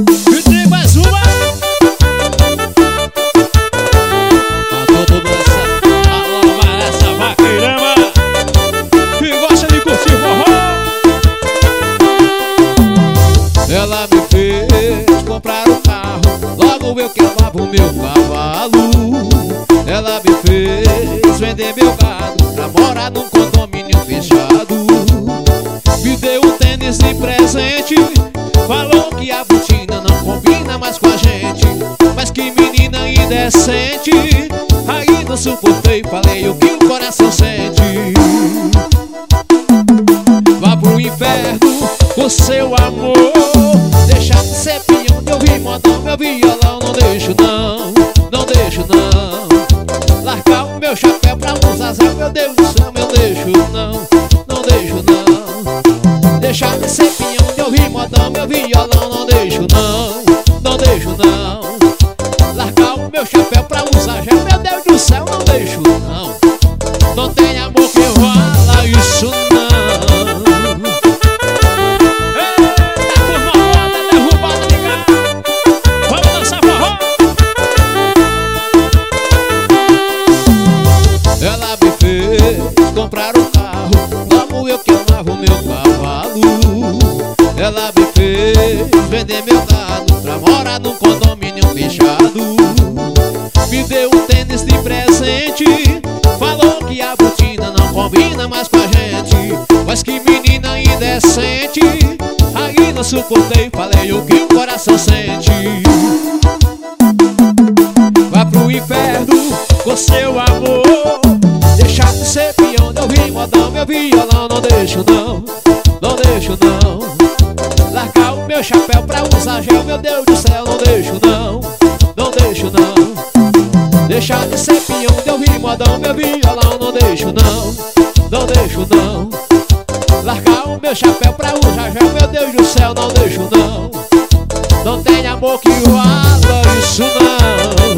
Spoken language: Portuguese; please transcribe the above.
E tem mais uma. Pra todo mundo essa alma, essa vaqueirama que gosta de curtir forró. Ela me fez comprar um carro, logo eu que lavo o meu cavalo. Ela me fez vender meu gado pra morar num condomínio fechado. Me deu um tênis de presente, falou que a botina não combina mais com a gente. Mas que menina indecente, aí não suportei, falei o que o coração sente. Vá pro inferno com seu amor, deixa de ser peão de ouvir modão, meu violão. Não deixo não, não deixo não. Largar o meu chapéu pra usar zé, meu Deus do céu, eu deixo não, não deixo não. Deixar de ser peão de ouvir modão, meu violão. Não deixo não, não deixo não. Largar o meu chapéu pra usar já, meu Deus do céu, não deixo não. Não tem amor que vala isso não. Eita, turma roda, derrubada de cá. Vamos dançar forró. Ela me fez comprar um carro, logo eu que amava o meu cavalo. Ela me fez vender meu gado pra morar num condomínio fechado. Me deu um tênis de presente, falou que a botina não combina mais com a gente. Mas que menina indecente, aí não suportei, falei o que o coração sente. Vá pro inferno com seu amor, deixar de ser peão de ouvir modão, meu violão. Não deixo não, não deixo não. Largar o meu chapéu pra usar gel, meu Deus do céu. Não deixo não, não deixo não. Deixar de ser peão de ouvir modão, meu violão. Não deixo não, não deixo não. Largar o meu chapéu pra usar gel, meu Deus do céu. Não deixo não. Não tem amor que vala isso não.